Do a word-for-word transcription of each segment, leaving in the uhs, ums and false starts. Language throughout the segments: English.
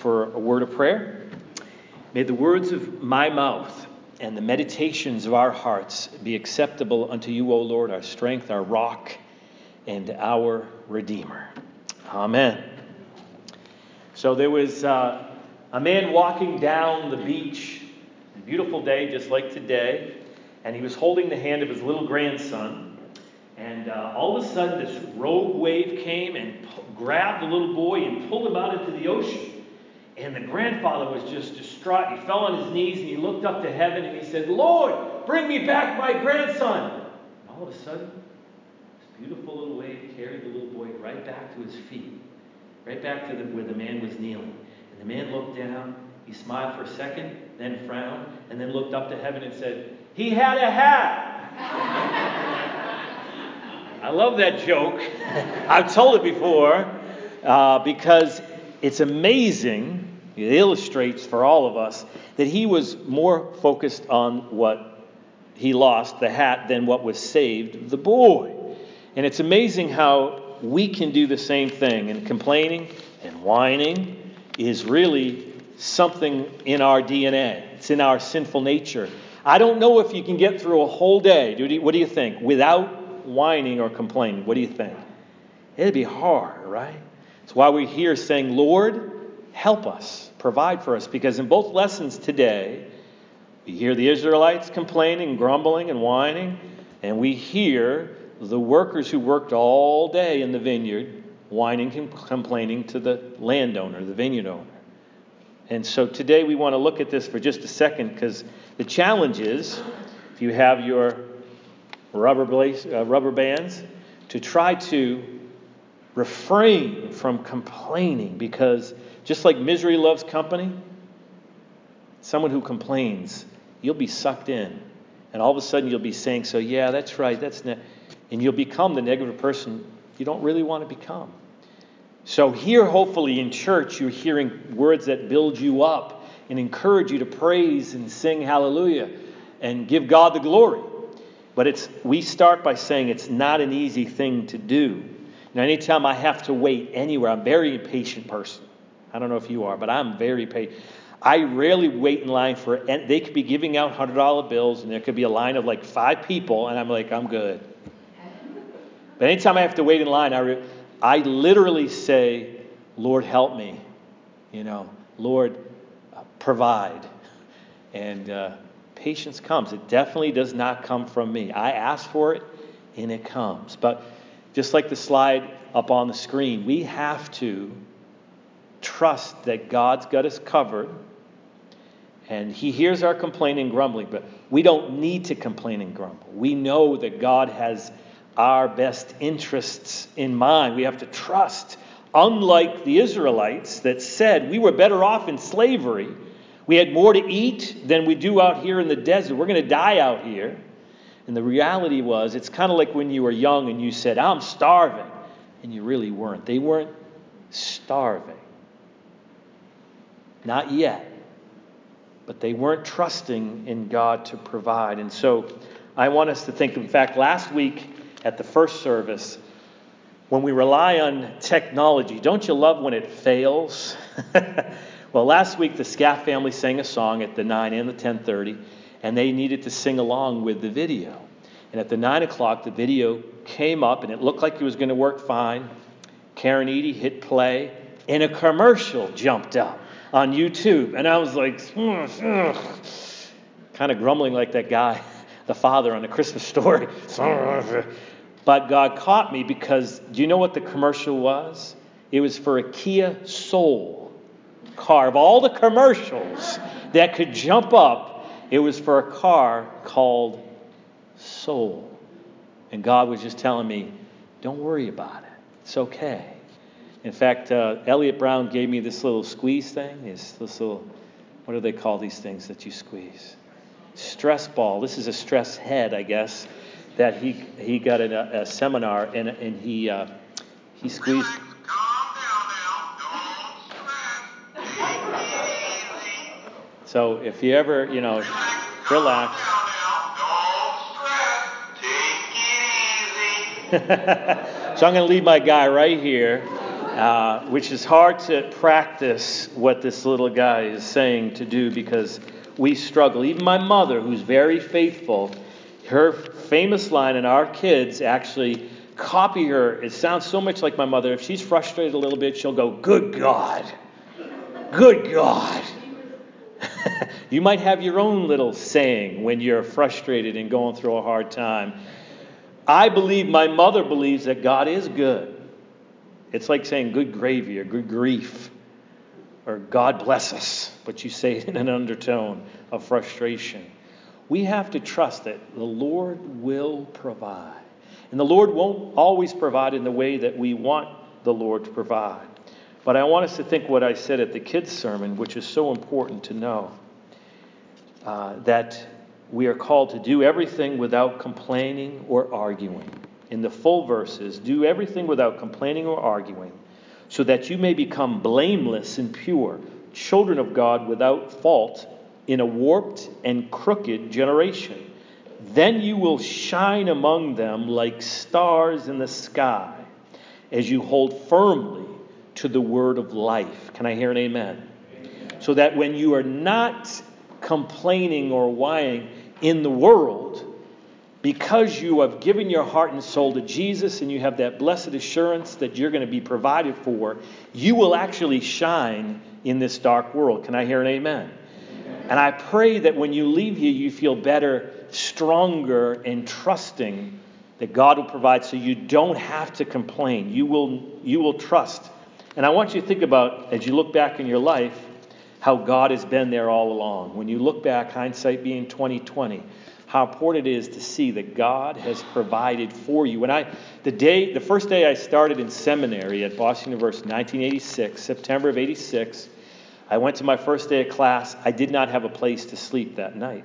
for a word of prayer. May the words of my mouth and the meditations of our hearts be acceptable unto you, O Lord, our strength, our rock, and our Redeemer. Amen. So there was uh, a man walking down the beach, a beautiful day just like today, and he was holding the hand of his little grandson, and uh, all of a sudden this rogue wave came and p- grabbed the little boy and pulled him out into the ocean. And the grandfather was just distraught. He fell on his knees and he looked up to heaven and he said, "Lord, bring me back my grandson." And all of a sudden, this beautiful little wave carried the little boy right back to his feet, right back to the, where the man was kneeling. And the man looked down, he smiled for a second, then frowned, and then looked up to heaven and said, "He had a hat." I love that joke. I've told it before uh, because it's amazing. It illustrates for all of us that he was more focused on what he lost, the hat, than what was saved, the boy. And it's amazing how we can do the same thing. And complaining and whining is really something in our D N A. It's in our sinful nature. I don't know if you can get through a whole day, what do you think, without whining or complaining. What do you think? It'd be hard, right? That's why we're here saying, "Lord, help us, provide for us." Because in both lessons today, we hear the Israelites complaining, grumbling, and whining, and we hear the workers who worked all day in the vineyard whining and complaining to the landowner, the vineyard owner. And so today we want to look at this for just a second, because the challenge is, if you have your rubber, blaze, uh, rubber bands, to try to refrain from complaining, because just like misery loves company, someone who complains, you'll be sucked in. And all of a sudden you'll be saying, "So yeah, that's right, that's ne-" and you'll become the negative person you don't really want to become. So here, hopefully in church, you're hearing words that build you up and encourage you to praise and sing hallelujah and give God the glory. But it's we start by saying it's not an easy thing to do. Now, anytime I have to wait anywhere, I'm a very impatient person. I don't know if you are, but I'm very patient. I rarely wait in line for it. And they could be giving out one hundred dollar bills, and there could be a line of like five people, and I'm like, I'm good. But anytime I have to wait in line, I, re- I literally say, "Lord, help me." You know, "Lord, uh, provide." And uh, patience comes. It definitely does not come from me. I ask for it, and it comes. But just like the slide up on the screen, we have to trust that God's got us covered, and He hears our complaining and grumbling, but we don't need to complain and grumble. We know that God has our best interests in mind. We have to trust. Unlike the Israelites that said we were better off in slavery, we had more to eat than we do out here in the desert. We're going to die out here. And the reality was, it's kind of like when you were young and you said, "I'm starving," and you really weren't. They weren't starving. Not yet. But they weren't trusting in God to provide. And so I want us to think, in fact, last week at the first service, when we rely on technology, don't you love when it fails? Well, last week the Scaff family sang a song at the nine and the ten thirty, and they needed to sing along with the video. And at the nine o'clock, the video came up, and it looked like it was going to work fine. Karen Eady hit play, and a commercial jumped up on YouTube. And I was like, ugh, ugh, kind of grumbling like that guy, the father on the Christmas Story. But God caught me, because do you know what the commercial was? It was for a Kia Soul car. Of all the commercials that could jump up, it was for a car called Soul. And God was just telling me, don't worry about it. It's okay. In fact, uh, Elliot Brown gave me this little squeeze thing. This, this little, what do they call these things that you squeeze? Stress ball. This is a stress head, I guess, that he he got in a, a seminar, and and he uh, he squeezed. Relax, calm down now. Don't stress. Take it easy. So if you ever, you know, relax, relax. calm down now. Don't stress. Take it easy. So I'm going to leave my guy right here. uh, which is hard to practice what this little guy is saying to do because we struggle. Even my mother, who's very faithful, her famous line, and our kids actually copy her. It sounds so much like my mother. If she's frustrated a little bit, she'll go, "Good God. Good God." You might have your own little saying when you're frustrated and going through a hard time. I believe, my mother believes that God is good. It's like saying good gravy or good grief or God bless us, but you say it in an undertone of frustration. We have to trust that the Lord will provide. And the Lord won't always provide in the way that we want the Lord to provide. But I want us to think what I said at the kids' sermon, which is so important to know. Uh, that we are called to do everything without complaining or arguing. In the full verses, do everything without complaining or arguing, so that you may become blameless and pure, children of God without fault in a warped and crooked generation. Then you will shine among them like stars in the sky as you hold firmly to the word of life. Can I hear an amen? Amen. So that when you are not complaining or whining in the world, because you have given your heart and soul to Jesus and you have that blessed assurance that you're going to be provided for, you will actually shine in this dark world. Can I hear an amen? Amen. And I pray that when you leave here, you feel better, stronger, and trusting that God will provide, so you don't have to complain. You will, you will trust. And I want you to think about, as you look back in your life, how God has been there all along. When you look back, hindsight being twenty twenty, how important it is to see that God has provided for you. When I, the day, the first day I started in seminary at Boston University, nineteen eighty-six, September of eighty-six, I went to my first day of class. I did not have a place to sleep that night.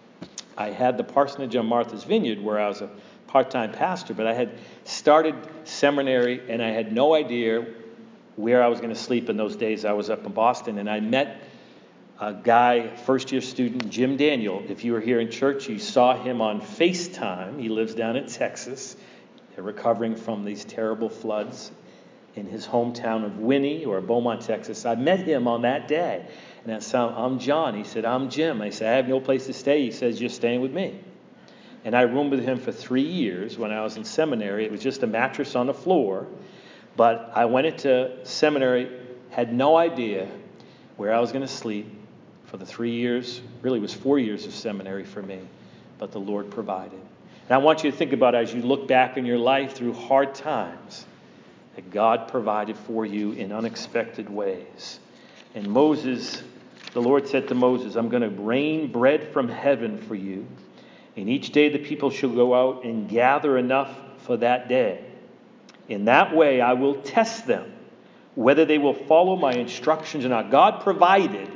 I had the parsonage on Martha's Vineyard where I was a part-time pastor, but I had started seminary and I had no idea where I was going to sleep in those days. I was up in Boston, and I met a guy, first-year student, Jim Daniel. If you were here in church, you saw him on FaceTime. He lives down in Texas. They're recovering from these terrible floods in his hometown of Winnie or Beaumont, Texas. I met him on that day. And I said, "I'm John." He said, "I'm Jim." I said, "I have no place to stay." He says, "You're staying with me." And I roomed with him for three years when I was in seminary. It was just a mattress on the floor. But I went into seminary, had no idea where I was going to sleep for the three years. Really, it was four years of seminary for me. But the Lord provided. And I want you to think about, as you look back in your life through hard times, that God provided for you in unexpected ways. And Moses, the Lord said to Moses, "I'm going to rain bread from heaven for you. And each day the people shall go out and gather enough for that day. In that way I will test them, whether they will follow my instructions or not." God provided,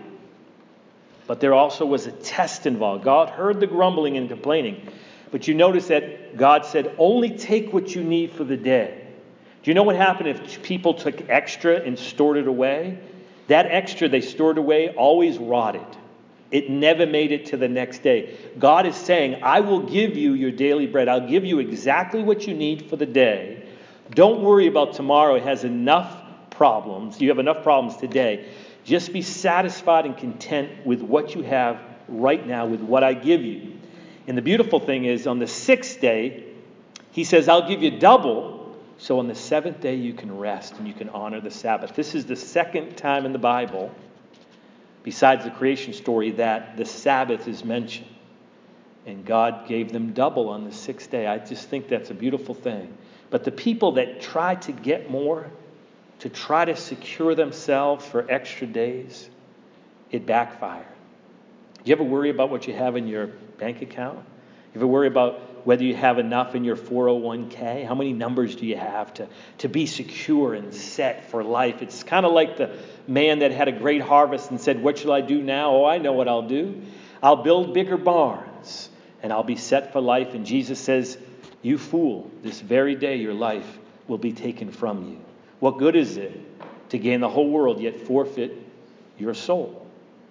but there also was a test involved. God heard the grumbling and complaining. But you notice that God said, "Only take what you need for the day." Do you know what happened if people took extra and stored it away? That extra they stored away always rotted. It never made it to the next day. God is saying, "I will give you your daily bread. I'll give you exactly what you need for the day. Don't worry about tomorrow. It has enough problems. You have enough problems today. Just be satisfied and content with what you have right now, with what I give you." And the beautiful thing is, on the sixth day, he says, "I'll give you double. So on the seventh day, you can rest and you can honor the Sabbath." This is the second time in the Bible, besides the creation story, that the Sabbath is mentioned. And God gave them double on the sixth day. I just think that's a beautiful thing. But the people that try to get more, to try to secure themselves for extra days, it backfired. You ever worry about what you have in your bank account? You ever worry about whether you have enough in your four oh one k? How many numbers do you have to, to be secure and set for life? It's kind of like the man that had a great harvest and said, "What shall I do now? Oh, I know what I'll do. I'll build bigger barns and I'll be set for life." And Jesus says, "You fool, this very day your life will be taken from you. What good is it to gain the whole world yet forfeit your soul?"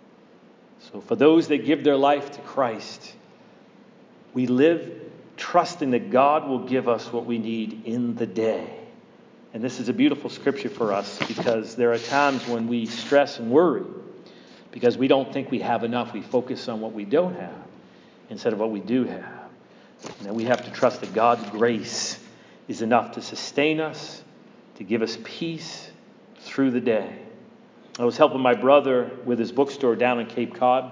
So for those that give their life to Christ, we live trusting that God will give us what we need in the day. And this is a beautiful scripture for us because there are times when we stress and worry because we don't think we have enough. We focus on what we don't have instead of what we do have. And we have to trust that God's grace is enough to sustain us, to give us peace through the day. I was helping my brother with his bookstore down in Cape Cod.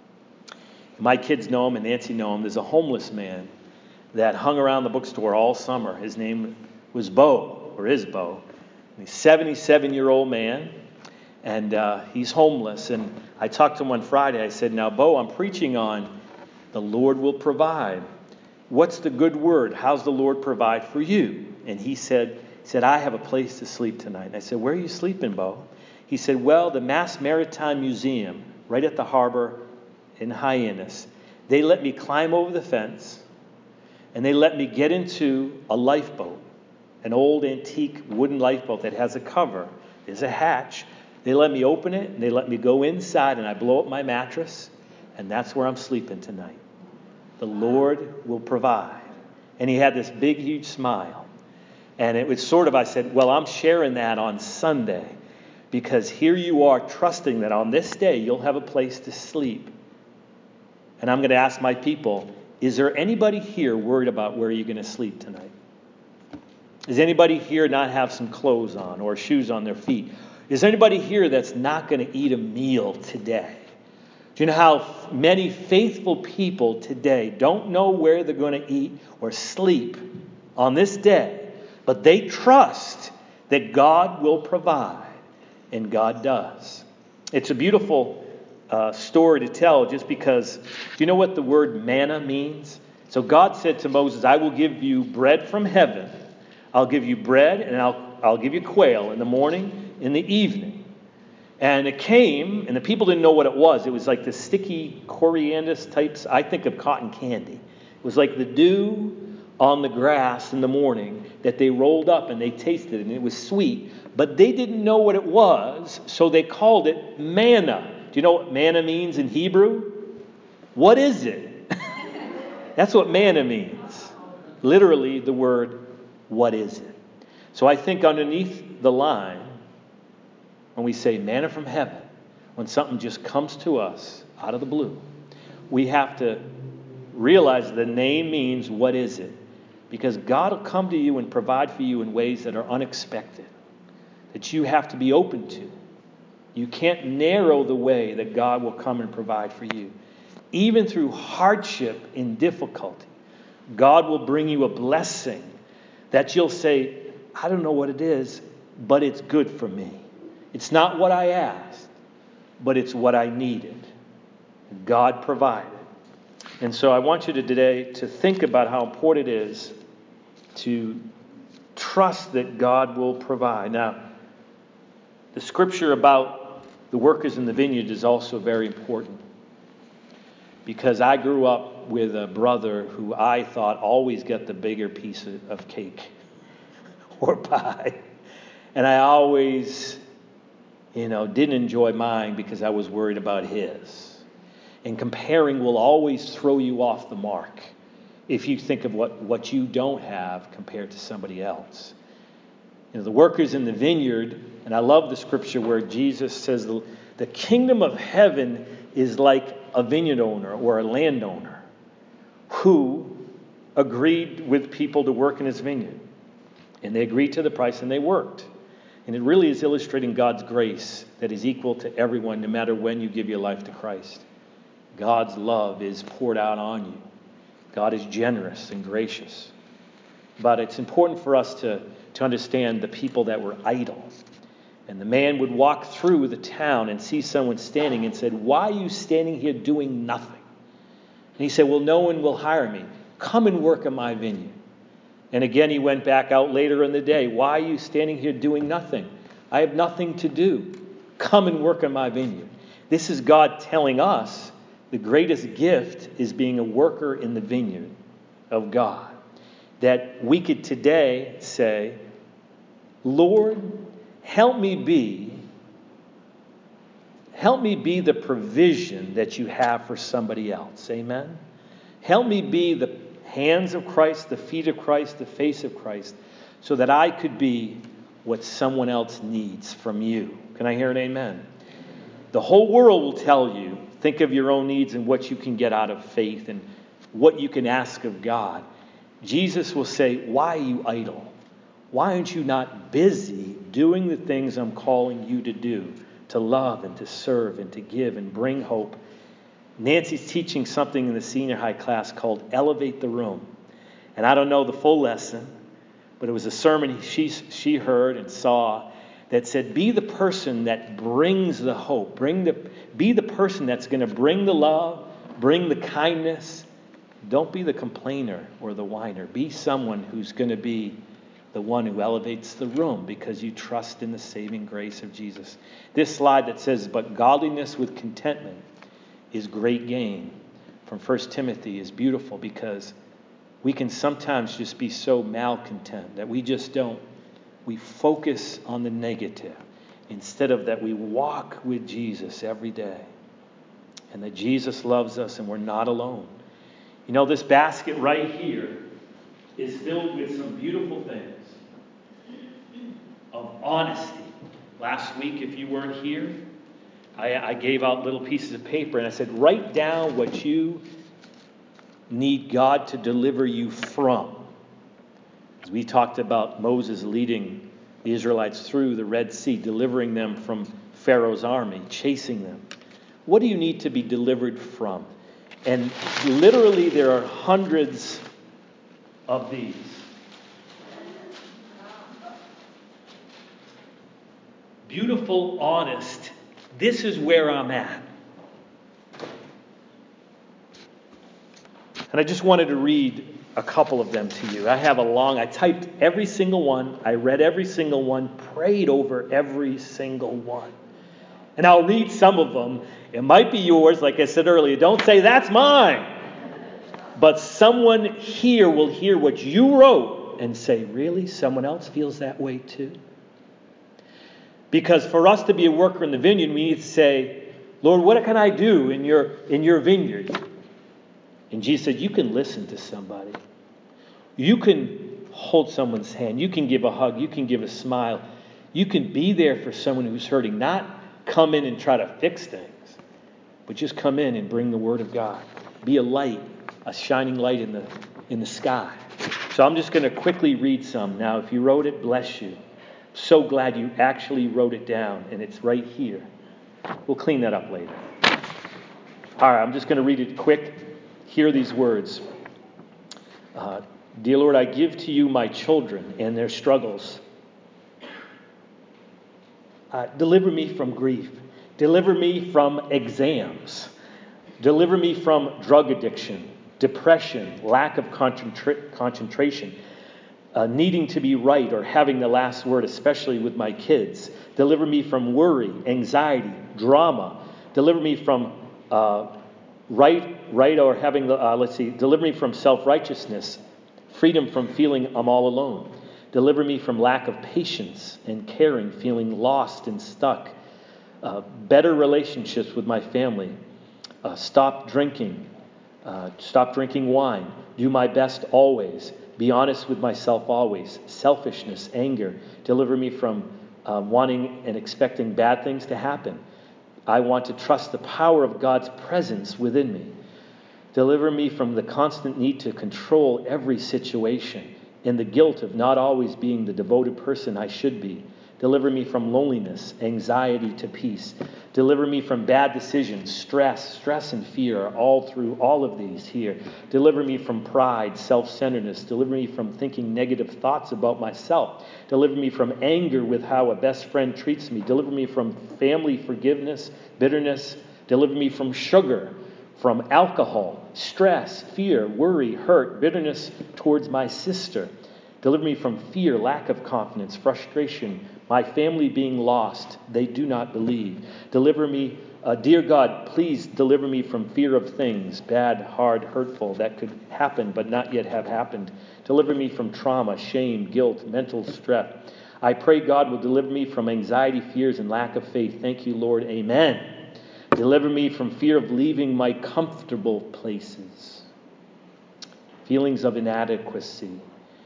My kids know him and Nancy know him. There's a homeless man that hung around the bookstore all summer. His name was Bo, or is Bo. He's a seventy-seven-year-old man, and uh, he's homeless. And I talked to him on Friday. I said, now, Bo, I'm preaching on the Lord will provide. What's the good word? How's the Lord provide for you? And he said, he said, I have a place to sleep tonight. And I said, where are you sleeping, Bo? He said, well, the Mass Maritime Museum, right at the harbor in Hyannis. They let me climb over the fence, and they let me get into a lifeboat, an old antique wooden lifeboat that has a cover. There's a hatch. They let me open it, and they let me go inside, and I blow up my mattress, and that's where I'm sleeping tonight. The Lord will provide. And he had this big, huge smile. And it was sort of, I said, well, I'm sharing that on Sunday because here you are trusting that on this day you'll have a place to sleep. And I'm going to ask my people, is there anybody here worried about where you're going to sleep tonight? Does anybody here not have some clothes on or shoes on their feet? Is there anybody here that's not going to eat a meal today? Do you know how many faithful people today don't know where they're going to eat or sleep on this day, but they trust that God will provide, and God does. It's a beautiful uh, story to tell just because, do you know what the word manna means? So God said to Moses, I will give you bread from heaven. I'll give you bread and I'll, I'll give you quail in the morning, in the evening. And it came, and the people didn't know what it was. It was like the sticky coriander types. I think of cotton candy. It was like the dew on the grass in the morning that they rolled up and they tasted it, and it was sweet. But they didn't know what it was, so they called it manna. Do you know what manna means in Hebrew? What is it? That's what manna means. Literally the word, what is it? So I think underneath the line, when we say manna from heaven, when something just comes to us out of the blue, we have to realize the name means what is it? Because God will come to you and provide for you in ways that are unexpected, that you have to be open to. You can't narrow the way that God will come and provide for you. Even through hardship and difficulty, God will bring you a blessing that you'll say, I don't know what it is, but it's good for me. It's not what I asked, but it's what I needed. God provided. And so I want you to today to think about how important it is to trust that God will provide. Now, the scripture about the workers in the vineyard is also very important, because I grew up with a brother who I thought always got the bigger piece of cake or pie. And I always, you know, didn't enjoy mine because I was worried about his. And comparing will always throw you off the mark if you think of what, what you don't have compared to somebody else. You know, the workers in the vineyard, and I love the scripture where Jesus says the, the kingdom of heaven is like a vineyard owner or a landowner who agreed with people to work in his vineyard. And they agreed to the price and they worked. And it really is illustrating God's grace that is equal to everyone, no matter when you give your life to Christ. God's love is poured out on you. God is generous and gracious. But it's important for us to, to understand the people that were idle. And the man would walk through the town and see someone standing and said, why are you standing here doing nothing? And he said, well, no one will hire me. Come and work in my vineyard. And again, he went back out later in the day. Why are you standing here doing nothing? I have nothing to do. Come and work in my vineyard. This is God telling us the greatest gift is being a worker in the vineyard of God. That we could today say, Lord, help me be, help me be the provision that you have for somebody else. Amen? Help me be the hands of Christ, the feet of Christ, the face of Christ, so that I could be what someone else needs from you. Can I hear an amen? The whole world will tell you, think of your own needs and what you can get out of faith and what you can ask of God. Jesus will say, why are you idle? Why aren't you not busy doing the things I'm calling you to do? To love and to serve and to give and bring hope. Nancy's teaching something in the senior high class called Elevate the Room. And I don't know the full lesson, but it was a sermon she, she heard and saw that said, be the person that brings the hope. Bring the, be the person that's going to bring the love, bring the kindness. Don't be the complainer or the whiner. Be someone who's going to be the one who elevates the room because you trust in the saving grace of Jesus. This slide that says, but godliness with contentment is great gain, from First Timothy is beautiful because we can sometimes just be so malcontent that we just don't, we focus on the negative instead of that we walk with Jesus every day and that Jesus loves us and we're not alone. You know, this basket right here is filled with some beautiful things of honesty. Last week, if you weren't here, I, I gave out little pieces of paper and I said, write down what you need God to deliver you from. As we talked about Moses leading the Israelites through the Red Sea, delivering them from Pharaoh's army, chasing them. What do you need to be delivered from? And literally there are hundreds of these. Beautiful, honest. This is where I'm at. And I just wanted to read a couple of them to you. I have a long, I typed every single one. I read every single one, prayed over every single one. And I'll read some of them. It might be yours, like I said earlier. Don't say, that's mine. But someone here will hear what you wrote and say, really? Someone else feels that way too? Because for us to be a worker in the vineyard, we need to say, Lord, what can I do in your in your vineyard? And Jesus said, you can listen to somebody. You can hold someone's hand. You can give a hug. You can give a smile. You can be there for someone who's hurting. Not come in and try to fix things, but just come in and bring the Word of God. Be a light, a shining light in the in the sky. So I'm just going to quickly read some. Now, if you wrote it, bless you. So glad you actually wrote it down, and it's right here. We'll clean that up later. All right, I'm just going to read it quick. Hear these words. Uh, Dear Lord, I give to you my children and their struggles. Uh, deliver me from grief. Deliver me from exams. Deliver me from drug addiction, depression, lack of concentra- concentration, uh, needing to be right or having the last word, especially with my kids. Deliver me from worry, anxiety, drama. Deliver me from uh, right, right or having the, uh, let's see, deliver me from self-righteousness, freedom from feeling I'm all alone. Deliver me from lack of patience and caring, feeling lost and stuck. Uh, better relationships with my family. Uh, stop drinking. Uh, stop drinking wine. Do my best always. Be honest with myself always. Selfishness, anger. Deliver me from uh, wanting and expecting bad things to happen. I want to trust the power of God's presence within me. Deliver me from the constant need to control every situation and the guilt of not always being the devoted person I should be. Deliver me from loneliness, anxiety to peace. Deliver me from bad decisions, stress. Stress and fear are all through all of these here. Deliver me from pride, self-centeredness. Deliver me from thinking negative thoughts about myself. Deliver me from anger with how a best friend treats me. Deliver me from family forgiveness, bitterness. Deliver me from sugar, from alcohol, stress, fear, worry, hurt, bitterness towards my sister. Deliver me from fear, lack of confidence, frustration, my family being lost. They do not believe. Deliver me, uh, dear God, please deliver me from fear of things, bad, hard, hurtful, that could happen but not yet have happened. Deliver me from trauma, shame, guilt, mental stress. I pray God will deliver me from anxiety, fears, and lack of faith. Thank you, Lord. Amen. Deliver me from fear of leaving my comfortable places, feelings of inadequacy,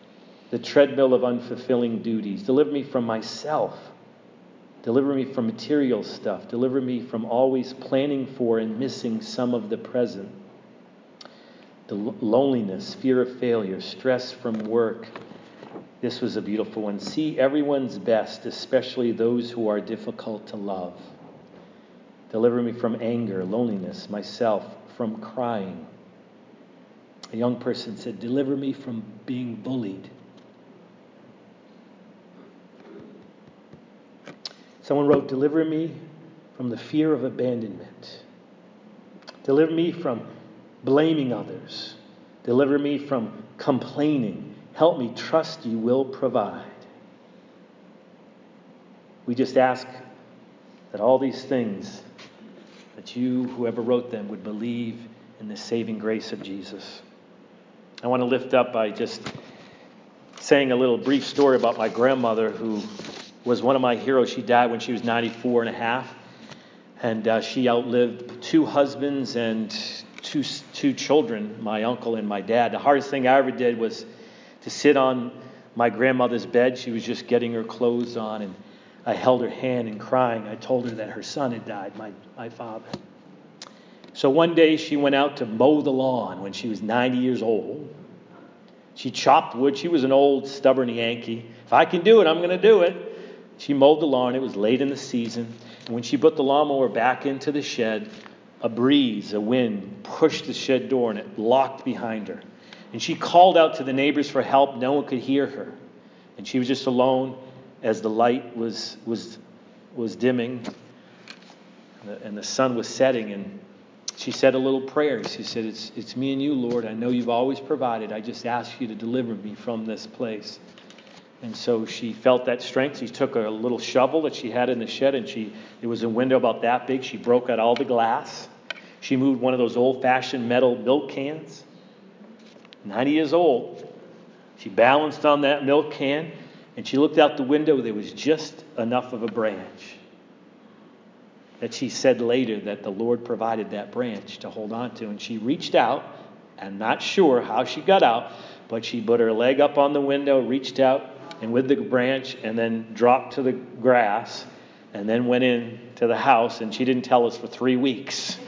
the treadmill of unfulfilling duties. Deliver me from myself. Deliver me from material stuff. Deliver me from always planning for and missing some of the present. The loneliness, fear of failure, stress from work. This was a beautiful one. See everyone's best, especially those who are difficult to love. Deliver me from anger, loneliness, myself, from crying. A young person said, deliver me from being bullied. Someone wrote, deliver me from the fear of abandonment. Deliver me from blaming others. Deliver me from complaining. Help me trust you will provide. We just ask that all these things, that you, whoever wrote them, would believe in the saving grace of Jesus. I want to lift up by just saying a little brief story about my grandmother, who was one of my heroes. She died when she was ninety-four and a half. And uh, she outlived two husbands and two, two children, my uncle and my dad. The hardest thing I ever did was to sit on my grandmother's bed. She was just getting her clothes on, and I held her hand and crying. I told her that her son had died, my, my father. So one day she went out to mow the lawn when she was ninety years old. She chopped wood. She was an old, stubborn Yankee. If I can do it, I'm going to do it. She mowed the lawn. It was late in the season. And when she put the lawnmower back into the shed, a breeze, a wind, pushed the shed door and it locked behind her. And she called out to the neighbors for help. No one could hear her. And she was just alone as the light was was was dimming and the, and the sun was setting. And she said a little prayer. She said, it's, it's me and you, Lord. I know you've always provided. I just ask you to deliver me from this place. And so she felt that strength. She took a little shovel that she had in the shed, and she there was a window about that big. She broke out all the glass. She moved one of those old-fashioned metal milk cans. ninety years old. She balanced on that milk can, and she looked out the window. There was just enough of a branch that she said later that the Lord provided that branch to hold on to. And she reached out. I'm not sure how she got out, but she put her leg up on the window, reached out, and with the branch, and then dropped to the grass, and then went in to the house, and she didn't tell us for three weeks.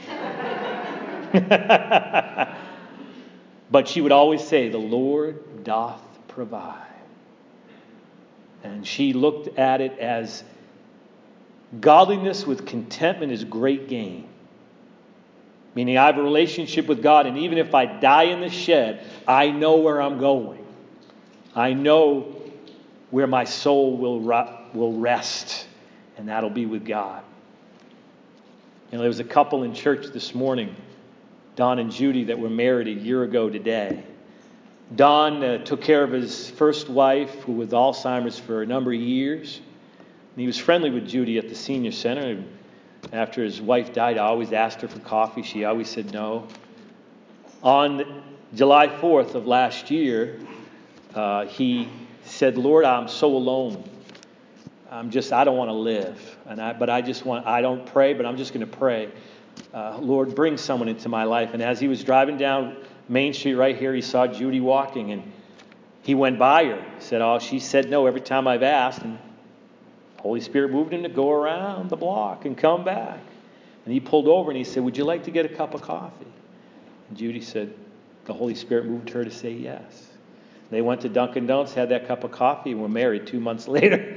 But she would always say, the Lord doth provide. And she looked at it as godliness with contentment is great gain. Meaning I have a relationship with God, and even if I die in the shed, I know where I'm going. I know where my soul will will rest, and that'll be with God. You know, there was a couple in church this morning, Don and Judy, that were married a year ago today. Don uh, took care of his first wife, who was Alzheimer's, for a number of years. And he was friendly with Judy at the senior center. And after his wife died, I always asked her for coffee. She always said no. On July fourth of last year, uh, he said, Lord, I'm so alone. I'm just, I don't want to live. And I, but I just want, I don't pray, but I'm just going to pray. Uh, Lord, bring someone into my life. And as he was driving down Main Street right here, he saw Judy walking, and he went by her. He said, oh, she said no every time I've asked. And the Holy Spirit moved him to go around the block and come back. And he pulled over and he said, would you like to get a cup of coffee? And Judy said, the Holy Spirit moved her to say yes. They went to Dunkin' Donuts, had that cup of coffee, and were married two months later.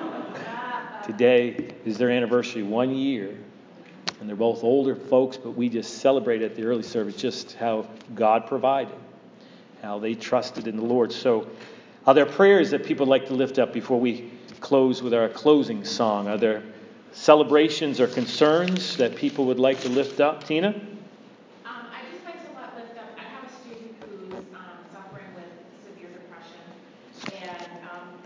Today is their anniversary, one year. And they're both older folks, but we just celebrated at the early service just how God provided, how they trusted in the Lord. So are there prayers that people would like to lift up before we close with our closing song? Are there celebrations or concerns that people would like to lift up? Tina? Um, I just like to let- lift up, I have a student who's um, suffering with severe depression, and um,